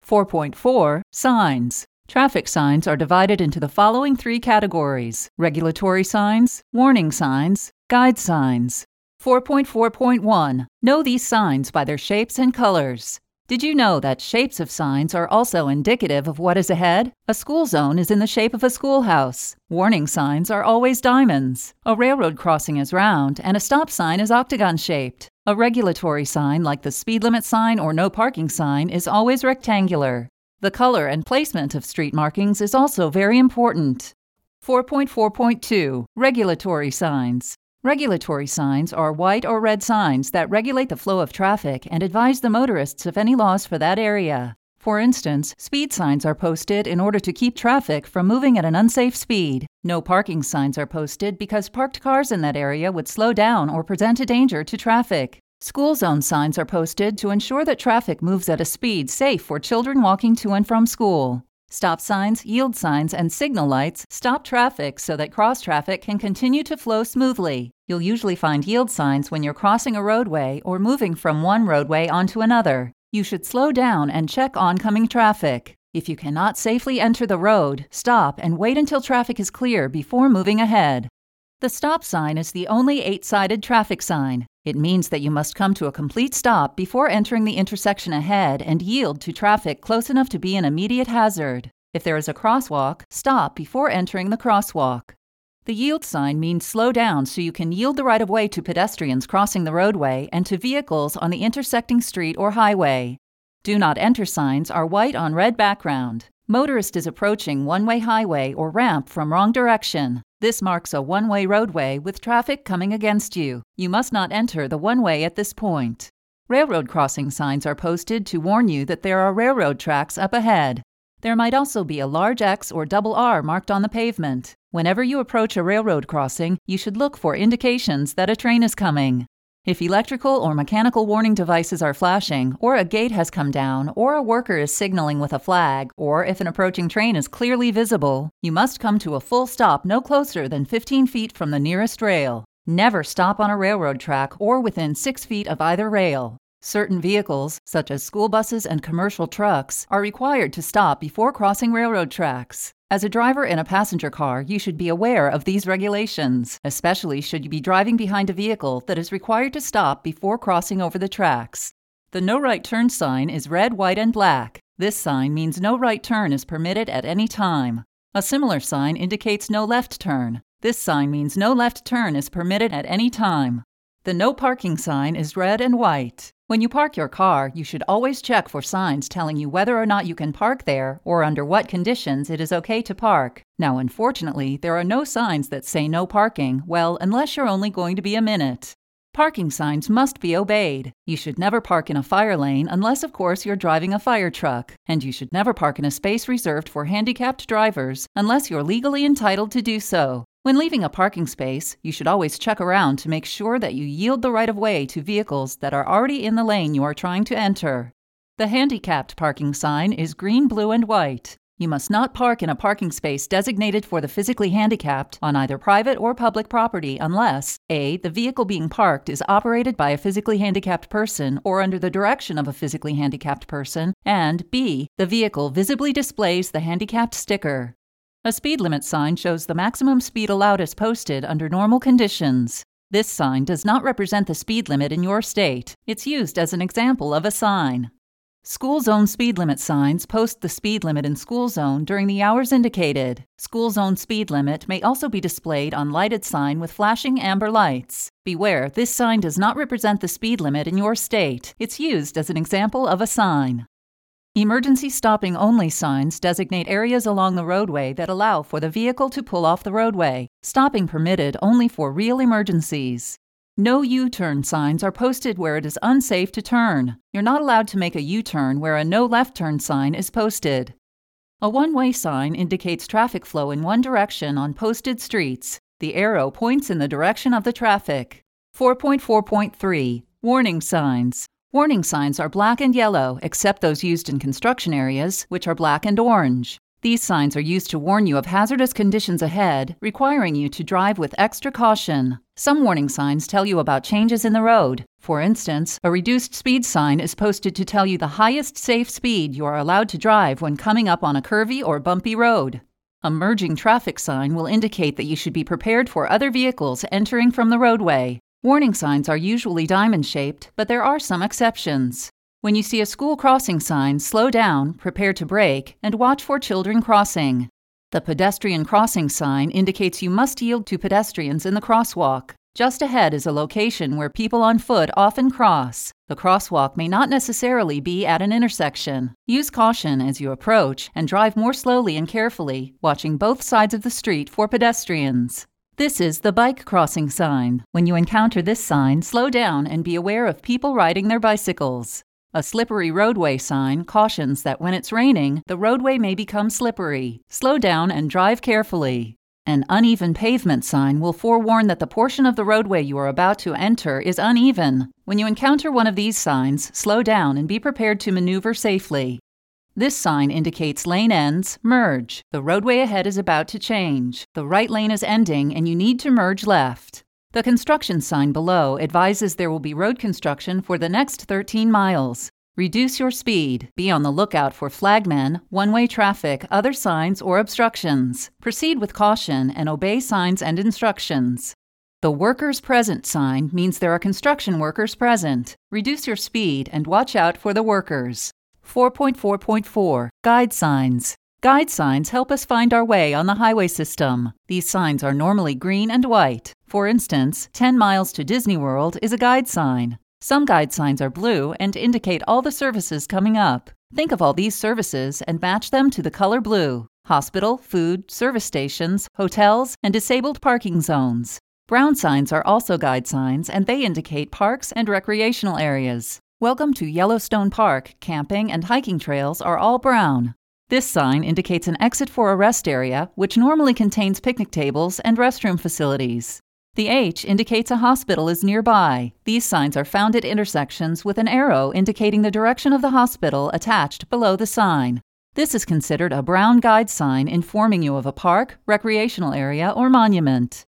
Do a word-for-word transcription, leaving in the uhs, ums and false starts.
four point four. Signs. Traffic signs are divided into the following three categories: regulatory signs, warning signs, guide signs. four point four point one. Know these signs by their shapes and colors. Did you know that shapes of signs are also indicative of what is ahead? A school zone is in the shape of a schoolhouse. Warning signs are always diamonds. A railroad crossing is round, and a stop sign is octagon-shaped. A regulatory sign, like the speed limit sign or no parking sign, is always rectangular. The color and placement of street markings is also very important. four point four point two. Regulatory signs. Regulatory signs are white or red signs that regulate the flow of traffic and advise the motorists of any laws for that area. For instance, speed signs are posted in order to keep traffic from moving at an unsafe speed. No parking signs are posted because parked cars in that area would slow down or present a danger to traffic. School zone signs are posted to ensure that traffic moves at a speed safe for children walking to and from school. Stop signs, yield signs, and signal lights stop traffic so that cross traffic can continue to flow smoothly. You'll usually find yield signs when you're crossing a roadway or moving from one roadway onto another. You should slow down and check oncoming traffic. If you cannot safely enter the road, stop and wait until traffic is clear before moving ahead. The stop sign is the only eight-sided traffic sign. It means that you must come to a complete stop before entering the intersection ahead and yield to traffic close enough to be an immediate hazard. If there is a crosswalk, stop before entering the crosswalk. The yield sign means slow down so you can yield the right-of-way to pedestrians crossing the roadway and to vehicles on the intersecting street or highway. Do not enter signs are white on red background. Motorist is approaching one-way highway or ramp from wrong direction. This marks a one-way roadway with traffic coming against you. You must not enter the one-way at this point. Railroad crossing signs are posted to warn you that there are railroad tracks up ahead. There might also be a large X or double R marked on the pavement. Whenever you approach a railroad crossing, you should look for indications that a train is coming. If electrical or mechanical warning devices are flashing, or a gate has come down, or a worker is signaling with a flag, or if an approaching train is clearly visible, you must come to a full stop no closer than fifteen feet from the nearest rail. Never stop on a railroad track or within six feet of either rail. Certain vehicles, such as school buses and commercial trucks, are required to stop before crossing railroad tracks. As a driver in a passenger car, you should be aware of these regulations, especially should you be driving behind a vehicle that is required to stop before crossing over the tracks. The no right turn sign is red, white, and black. This sign means no right turn is permitted at any time. A similar sign indicates no left turn. This sign means no left turn is permitted at any time. The no parking sign is red and white. When you park your car, you should always check for signs telling you whether or not you can park there or under what conditions it is okay to park. Now, unfortunately, there are no signs that say no parking, well, unless you're only going to be a minute. Parking signs must be obeyed. You should never park in a fire lane unless, of course, you're driving a fire truck. And you should never park in a space reserved for handicapped drivers unless you're legally entitled to do so. When leaving a parking space, you should always check around to make sure that you yield the right-of-way to vehicles that are already in the lane you are trying to enter. The handicapped parking sign is green, blue, and white. You must not park in a parking space designated for the physically handicapped on either private or public property unless A. the vehicle being parked is operated by a physically handicapped person or under the direction of a physically handicapped person, and B. the vehicle visibly displays the handicapped sticker. A speed limit sign shows the maximum speed allowed as posted under normal conditions. This sign does not represent the speed limit in your state. It's used as an example of a sign. School zone speed limit signs post the speed limit in school zone during the hours indicated. School zone speed limit may also be displayed on lighted sign with flashing amber lights. Beware, this sign does not represent the speed limit in your state. It's used as an example of a sign. Emergency stopping only signs designate areas along the roadway that allow for the vehicle to pull off the roadway. Stopping permitted only for real emergencies. No U-turn signs are posted where it is unsafe to turn. You're not allowed to make a U-turn where a no left turn sign is posted. A one-way sign indicates traffic flow in one direction on posted streets. The arrow points in the direction of the traffic. four point four point three. Warning signs. Warning signs are black and yellow, except those used in construction areas, which are black and orange. These signs are used to warn you of hazardous conditions ahead, requiring you to drive with extra caution. Some warning signs tell you about changes in the road. For instance, a reduced speed sign is posted to tell you the highest safe speed you are allowed to drive when coming up on a curvy or bumpy road. A merging traffic sign will indicate that you should be prepared for other vehicles entering from the roadway. Warning signs are usually diamond-shaped, but there are some exceptions. When you see a school crossing sign, slow down, prepare to brake, and watch for children crossing. The pedestrian crossing sign indicates you must yield to pedestrians in the crosswalk. Just ahead is a location where people on foot often cross. The crosswalk may not necessarily be at an intersection. Use caution as you approach and drive more slowly and carefully, watching both sides of the street for pedestrians. This is the bike crossing sign. When you encounter this sign, slow down and be aware of people riding their bicycles. A slippery roadway sign cautions that when it's raining, the roadway may become slippery. Slow down and drive carefully. An uneven pavement sign will forewarn that the portion of the roadway you are about to enter is uneven. When you encounter one of these signs, slow down and be prepared to maneuver safely. This sign indicates lane ends, merge. The roadway ahead is about to change. The right lane is ending and you need to merge left. The construction sign below advises there will be road construction for the next thirteen miles. Reduce your speed. Be on the lookout for flagmen, one-way traffic, other signs, or obstructions. Proceed with caution and obey signs and instructions. The Workers Present sign means there are construction workers present. Reduce your speed and watch out for the workers. four point four point four Guide Signs. Guide signs help us find our way on the highway system. These signs are normally green and white. For instance, ten miles to Disney World is a guide sign. Some guide signs are blue and indicate all the services coming up. Think of all these services and match them to the color blue. Hospital, food, service stations, hotels, and disabled parking zones. Brown signs are also guide signs and they indicate parks and recreational areas. Welcome to Yellowstone Park. Camping and hiking trails are all brown. This sign indicates an exit for a rest area, which normally contains picnic tables and restroom facilities. The H indicates a hospital is nearby. These signs are found at intersections with an arrow indicating the direction of the hospital attached below the sign. This is considered a brown guide sign informing you of a park, recreational area, or monument.